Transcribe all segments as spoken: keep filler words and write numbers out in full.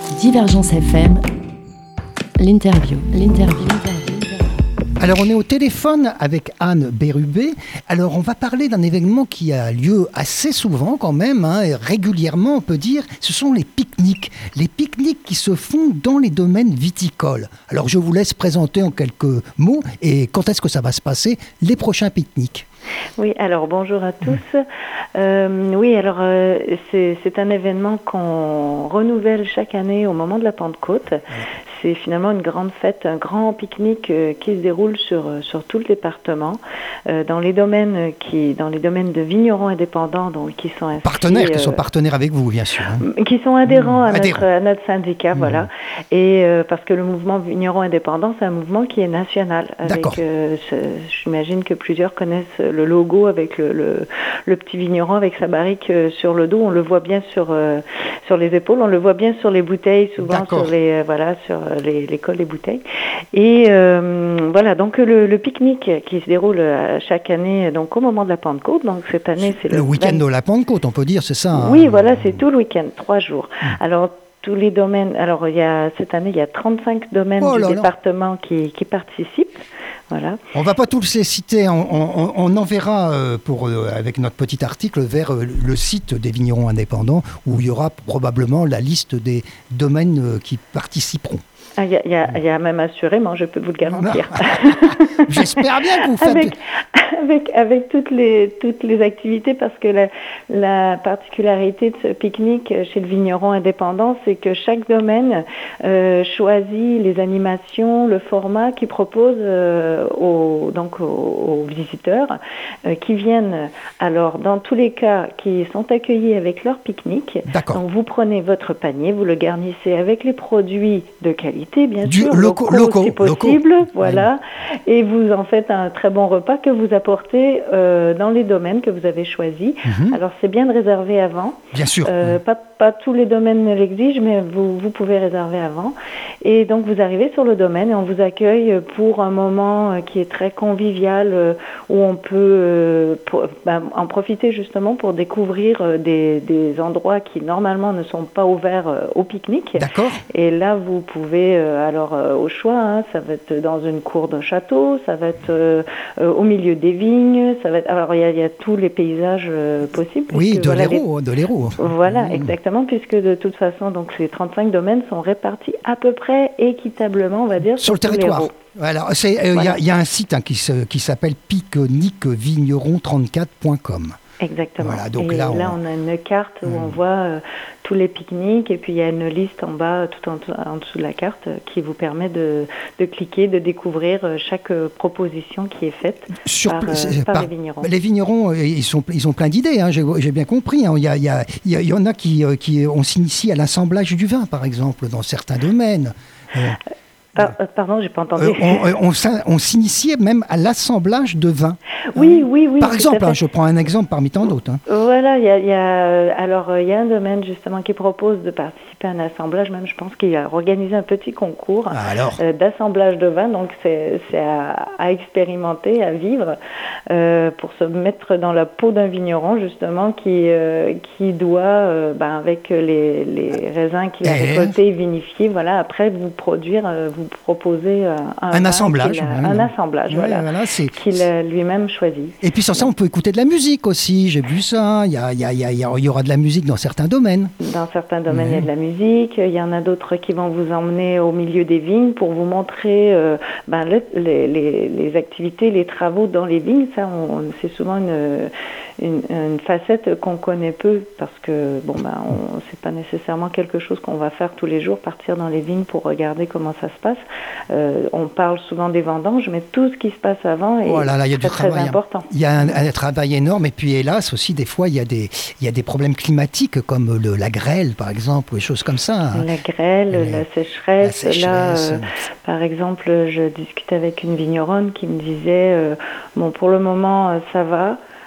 Divergence F M, l'interview, l'interview. Alors on est au téléphone avec Anne Bérubé. Alors on va parler d'un événement qui a lieu assez souvent quand même, hein, et régulièrement on peut dire, ce sont les pique-niques. Les pique-niques qui se font dans les domaines viticoles. Alors je vous laisse présenter en quelques mots et quand est-ce que ça va se passer, les prochains pique-niques. Oui, alors bonjour à tous. Euh, oui, alors euh, c'est, c'est un événement qu'on renouvelle chaque année au moment de la Pentecôte. C'est finalement une grande fête, un grand pique-nique euh, qui se déroule sur sur tout le département, euh, dans les domaines qui, dans les domaines de vignerons indépendants, donc qui sont inscrits, partenaires, qui euh, sont partenaires avec vous, bien sûr. Hein. Qui sont adhérents, mmh, à, adhérents. Notre, à notre syndicat, mmh. Voilà. Et euh, parce que le mouvement vigneron indépendant, c'est un mouvement qui est national. Avec, D'accord. Euh, ce, j'imagine que plusieurs connaissent le logo avec le, le, le petit vigneron avec sa barrique euh, sur le dos. On le voit bien sur euh, sur les épaules, on le voit bien sur les bouteilles, souvent D'accord. sur les euh, voilà sur les, les cols des bouteilles. Et euh, voilà, donc le, le pique-nique qui se déroule euh, chaque année, donc au moment de la Pentecôte. Donc cette année, c'est le, le week-end vingt... de la Pentecôte, on peut dire, c'est ça. Hein. Oui, voilà, c'est tout le week-end, trois jours. Mmh. Alors tous les domaines. Alors il y a cette année, il y a trente-cinq domaines oh du département qui, qui participent. Voilà. On ne va pas tous les citer, on, on, on enverra euh, pour, euh, avec notre petit article vers euh, le site des vignerons indépendants où il y aura probablement la liste des domaines euh, qui participeront. Il ah, y, y, y a même assurément, je peux vous le garantir. J'espère bien que vous faites... Avec, avec, avec toutes, les, toutes les activités, parce que la, la particularité de ce pique-nique chez le vigneron indépendant, c'est que chaque domaine euh, choisit les animations, le format qu'il propose euh, aux, donc aux, aux visiteurs euh, qui viennent, alors dans tous les cas, qui sont accueillis avec leur pique-nique. D'accord. Donc vous prenez votre panier, vous le garnissez avec les produits de qualité, bien du sûr, locaux, locaux, si possible, locaux. Voilà, oui. Et vous en faites un très bon repas que vous apportez euh, dans les domaines que vous avez choisis. Mm-hmm. Alors c'est bien de réserver avant. Bien sûr. Euh, oui. pas, pas tous les domaines ne l'exigent, mais vous, vous pouvez réserver avant. Et donc vous arrivez sur le domaine et on vous accueille pour un moment qui est très convivial, euh, où on peut euh, pour, ben, en profiter justement pour découvrir euh, des, des endroits qui normalement ne sont pas ouverts euh, au pique-nique. D'accord. Et là vous pouvez, euh, alors euh, au choix, hein, ça va être dans une cour d'un château, ça va être euh, euh, au milieu des vignes, ça va être, alors il y a, il y a tous les paysages euh, possibles. Oui, de voilà, l'Hérault, les... de l'Hérault. Voilà, mmh. Exactement, puisque de toute façon, donc ces trente-cinq domaines sont répartis à peu près équitablement, on va dire, sur, sur le territoire. Voilà. Il euh, voilà. y, y a un site hein, qui, se, qui s'appelle pique-nique vigneron trente-quatre point com. Exactement. Voilà, donc et là, là, on... on a une carte où mmh. on voit euh, tous les pique-niques et puis il y a une liste en bas, tout en, en dessous de la carte, euh, qui vous permet de, de cliquer, de découvrir euh, chaque euh, proposition qui est faite Sur, par, euh, par, par les vignerons. Les vignerons, ils, sont, ils ont plein d'idées, hein, j'ai, j'ai bien compris. Hein. Il, y a, il, y a, il y en a qui, qui on s'initie à l'assemblage du vin, par exemple, dans certains domaines. Euh, Ah, pardon, j'ai pas entendu. Euh, on, on, on s'initiait même à l'assemblage de vin. Oui, hein. oui, oui. Par exemple, hein, je prends un exemple parmi tant d'autres. Hein. Voilà, il y a, y a, alors il y a un domaine justement qui propose de participer à un assemblage. Même, je pense qu'il a organisé un petit concours ah, euh, d'assemblage de vin. Donc c'est, c'est à, à expérimenter, à vivre, euh, pour se mettre dans la peau d'un vigneron justement qui euh, qui doit, euh, ben, avec les, les raisins qu'il a et... récoltés et vinifiés, voilà, après vous produire. Euh, vous proposer un, un assemblage, a, ouais, un ouais. assemblage, ouais, voilà, voilà c'est... qu'il a lui-même choisi. Et puis sans ça, on peut écouter de la musique aussi. J'ai vu ça. Il y, a, il, y a, il, y a, il y aura de la musique dans certains domaines. Dans certains domaines, ouais. Il y a de la musique. Il y en a d'autres qui vont vous emmener au milieu des vignes pour vous montrer euh, ben, le, les, les, les activités, les travaux dans les vignes. Ça, on, c'est souvent une, une, une facette qu'on connaît peu parce que bon, ben, on, c'est pas nécessairement quelque chose qu'on va faire tous les jours, partir dans les vignes pour regarder comment ça se passe. Euh, on parle souvent des vendanges, mais tout ce qui se passe avant est oh là là, y a très, du très travail, important. Il y a un, un travail énorme, et puis hélas aussi, des fois, il y a des, il y a des problèmes climatiques, comme le, la grêle, par exemple, ou des choses comme ça. Hein. La grêle, Et la sécheresse. La sécheresse. Là, euh, par exemple, je discutais avec une vigneronne qui me disait, euh, bon, pour le moment, ça va.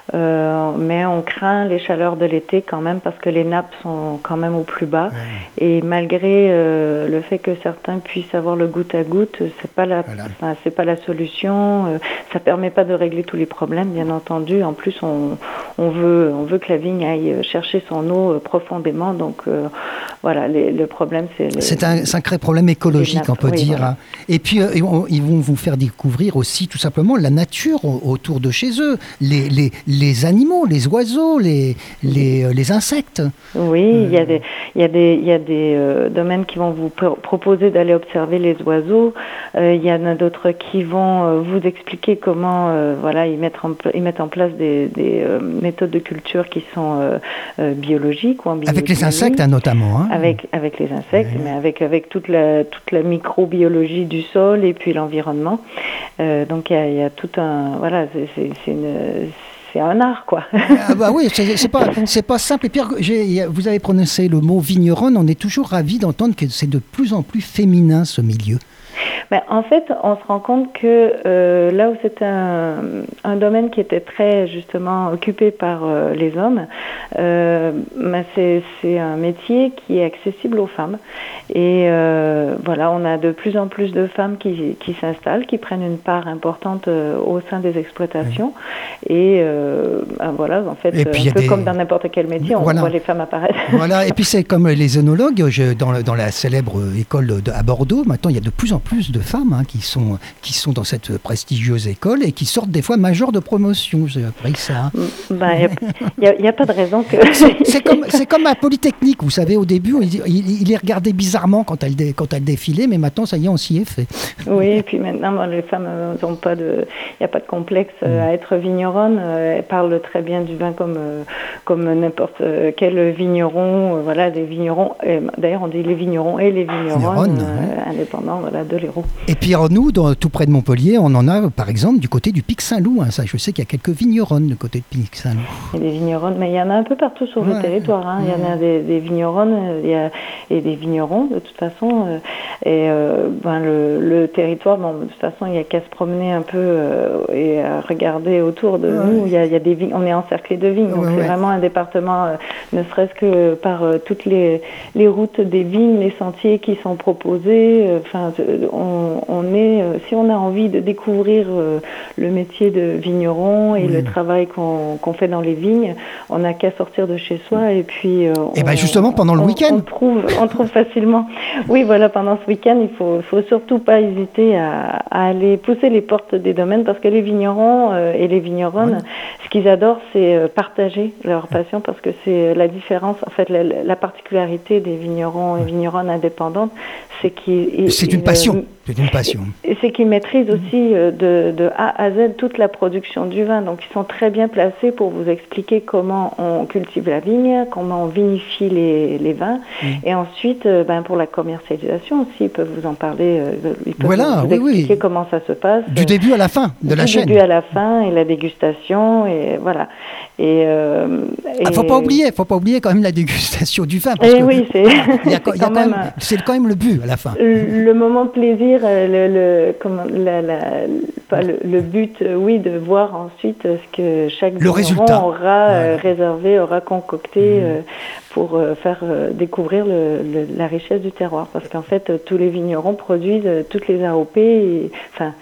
Euh, mais on craint les chaleurs de l'été quand même parce que les nappes sont quand même au plus bas. Ouais. Et malgré euh, le fait que certains puissent avoir le goutte à goutte, c'est pas la, voilà. enfin, c'est pas la solution. Euh, ça permet pas de régler tous les problèmes, bien entendu. En plus, on, on veut, on veut que la vigne aille chercher son eau profondément. Donc euh, voilà, les, le problème, c'est les, c'est un sacré problème écologique, on peut oui, dire. Voilà. Et puis euh, ils vont vous faire découvrir aussi tout simplement la nature autour de chez eux, les, les, les animaux, les oiseaux, les, les, les insectes. Oui, euh... il y a des, il y a des, il y a des euh, domaines qui vont vous pr- proposer d'aller observer les oiseaux. Euh, il y en a d'autres qui vont euh, vous expliquer comment, euh, voilà, ils mettent en, ils mettent en place des, des euh, méthodes de culture qui sont euh, euh, biologiques ou en avec les insectes hein, notamment. Hein. Avec avec les insectes, oui. mais avec avec toute la toute la microbiologie du sol et puis l'environnement. Euh, donc il y a, il y a tout un, voilà, c'est, c'est, c'est une c'est un art, quoi. Ah bah oui, c'est, c'est pas, c'est pas simple. Et Pierre, j'ai, vous avez prononcé le mot vigneronne. On est toujours ravis d'entendre que c'est de plus en plus féminin ce milieu. Ben, en fait, on se rend compte que euh, là où c'est un, un domaine qui était très justement occupé par euh, les hommes, euh, ben c'est, c'est un métier qui est accessible aux femmes. Et euh, voilà, on a de plus en plus de femmes qui, qui s'installent, qui prennent une part importante euh, au sein des exploitations. Oui. Et euh, ben voilà, en fait, un peu des... comme dans n'importe quel métier, on voilà. voit les femmes apparaître. Voilà, et puis c'est comme les œnologues, je, dans, le, dans la célèbre école de, à Bordeaux, maintenant il y a de plus en plus de femmes hein, qui, sont, qui sont dans cette prestigieuse école et qui sortent des fois majors de promotion. J'ai appris ça. Il ben, n'y a, a, a pas de raison que... c'est, c'est, comme, c'est comme à Polytechnique, vous savez, au début, il, il, il les regardait bizarrement quand elle, quand elle défilait, mais maintenant, ça y est, on s'y est fait. Oui, et puis maintenant, bon, les femmes n'ont pas de... Il n'y a pas de complexe mmh. à être vigneronne. Elles parlent très bien du vin comme, comme n'importe quel vigneron. Voilà, des vignerons... D'ailleurs, on dit les vignerons et les vigneronnes euh, ouais. indépendants voilà, de l'Hérault. Et puis alors, nous, dans, tout près de Montpellier, on en a par exemple du côté du Pic Saint-Loup. Hein, ça, je sais qu'il y a quelques vigneronnes du côté de Pic Saint-Loup. Il y a des vigneronnes, mais il y en a un peu partout sur ouais, le territoire. Hein. Ouais. Il y en a des, des vigneronnes il y a, et des vignerons de toute façon. Euh, et euh, ben, le, le territoire, bon, de toute façon, il n'y a qu'à se promener un peu euh, et à regarder autour de ouais. nous. Il y a, il y a des vignes, on est encerclé de vignes, donc ouais, c'est ouais. vraiment un département, euh, ne serait-ce que par euh, toutes les, les routes des vignes, les sentiers qui sont proposés. Enfin, euh, on, on est, euh, si on a envie de découvrir euh, le métier de vigneron et mmh. le travail qu'on, qu'on fait dans les vignes, on n'a qu'à sortir de chez soi et puis. Euh, et bien justement pendant le on, week-end. On trouve, on trouve facilement. Oui, voilà, pendant ce week-end, il faut, faut surtout pas hésiter à, à aller pousser les portes des domaines parce que les vignerons euh, et les vigneronnes, oui. ce qu'ils adorent, c'est euh, partager leur passion parce que c'est la différence, en fait, la, la particularité des vignerons et vigneronnes indépendantes, c'est qu'ils. C'est ils, une passion. Euh, C'est une passion. Et c'est qu'ils maîtrisent aussi euh, de, de A à Z toute la production du vin. Donc, ils sont très bien placés pour vous expliquer comment on cultive la vigne, comment on vinifie les, les vins. Mmh. Et ensuite, euh, ben, pour la commercialisation aussi, ils peuvent vous en parler. Euh, ils peuvent voilà, vous, vous oui, expliquer oui. comment ça se passe. Du début à la fin de la du chaîne. Du début à la fin et la dégustation. Et voilà. Et, euh, et... Ah, faut pas oublier, faut pas oublier quand même la dégustation du vin. Parce et que oui, c'est, il y a, il y a quand même, c'est quand même le but à la fin. Le, le moment de plaisir, le, le, comment, la, la, pas le, le but, oui, de voir ensuite ce que chaque vigneron aura ouais. euh, réservé, aura concocté mmh. euh, pour euh, faire euh, découvrir le, le, la richesse du terroir. Parce qu'en fait, euh, tous les vignerons produisent euh, toutes les A O P. Et, enfin,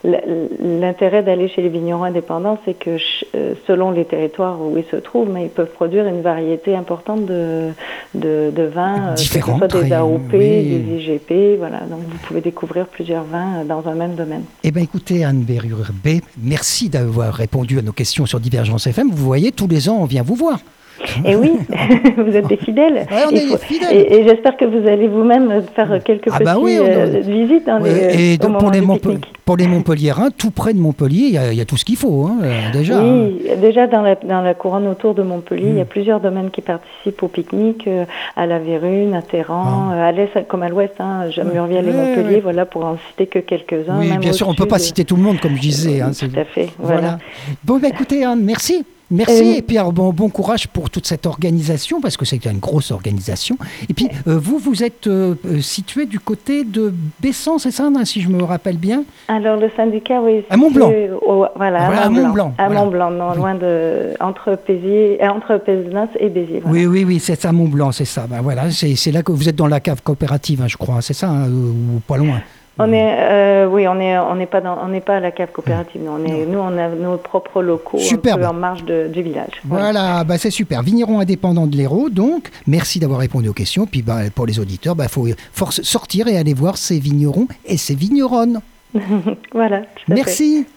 l'intérêt d'aller chez les vignerons indépendants, c'est que selon les territoires où ils se trouvent, mais ils peuvent produire une variété importante de, de, de vins, que ce soit des A O P, oui. des I G P, voilà. Donc vous pouvez découvrir plusieurs vins dans un même domaine. Eh bien écoutez, Anne Berruber, merci d'avoir répondu à nos questions sur Divergence F M. Vous voyez, tous les ans, on vient vous voir. Et oui, vous êtes des fidèles. Ouais, on est faut, des fidèles. Et, et j'espère que vous allez vous-même faire quelques ah bah petites oui, euh, visites dans ouais, les, et donc pour les, Montpe- pour les Montpelliérains, tout près de Montpellier, il y, y a tout ce qu'il faut, hein, déjà. Oui, hein. déjà dans la, dans la couronne autour de Montpellier, il mmh. y a plusieurs domaines qui participent au pique-nique, euh, à la Vérune, à Terran, ah. à l'est comme à l'ouest, hein, Murviel ouais, et Montpellier, ouais. voilà, pour en citer que quelques-uns. Oui, bien sûr, on ne peut pas citer tout le monde, comme je disais. Hein, tout à fait, voilà. voilà. Bon, bah, écoutez, Anne, merci. Merci, Euh, et puis alors, bon, bon courage pour toute cette organisation, parce que c'est une grosse organisation. Et puis, euh, vous, vous êtes euh, euh, situé du côté de Bessan, c'est ça, hein, si je me rappelle bien? Alors le syndicat, oui. À Mont-Blanc. c'est- au- voilà, Ah, voilà, à à Mont-Blanc. Mont-Blanc, À voilà. Mont-Blanc, non, Oui. loin de... Entre Péziers, euh, entre Pézenas et Béziers. Voilà. Oui, oui, oui, c'est ça, Mont-Blanc, c'est ça. Ben voilà, c'est c'est là que vous êtes dans la cave coopérative, hein, je crois, c'est ça, hein, ou pas loin. On est, euh, oui, on est, on n'est pas dans, on n'est pas à la cave coopérative. Non, on est, nous, on a nos propres locaux, Superbe. un peu en marge de- du village. Voilà, bah c'est super. Vigneron indépendant de l'Hérault, donc merci d'avoir répondu aux questions. Puis bah, pour les auditeurs, il bah, faut force sortir et aller voir ces vignerons et ces vigneronnes. Voilà. tout à fait. Merci.